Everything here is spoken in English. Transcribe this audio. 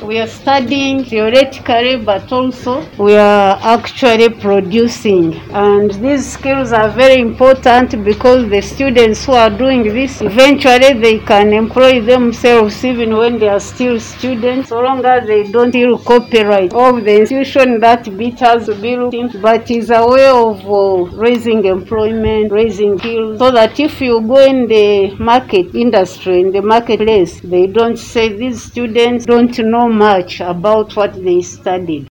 We are studying theoretically, but also we are actually producing. And these skills are very important because the students who are doing this, eventually they can employ themselves even when they are still students, so long as they don't steal copyright of the institution that bit has to be looked into, but is a way of raising employment, raising skills, so that if you go in the market industry, in the marketplace, they don't say these students don't know much about what they studied.